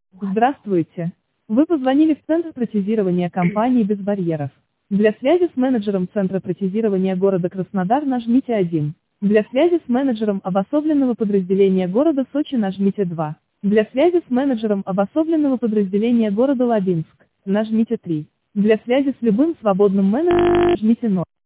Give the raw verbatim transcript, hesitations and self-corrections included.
Здравствуйте. Вы позвонили в Центр протезирования компании «Без барьеров». Для связи с менеджером Центра протезирования города Краснодар нажмите один. Для связи с менеджером обособленного подразделения города Сочи нажмите два. Для связи с менеджером обособленного подразделения города Лабинск нажмите три. Для связи с любым свободным менеджером нажмите ноль.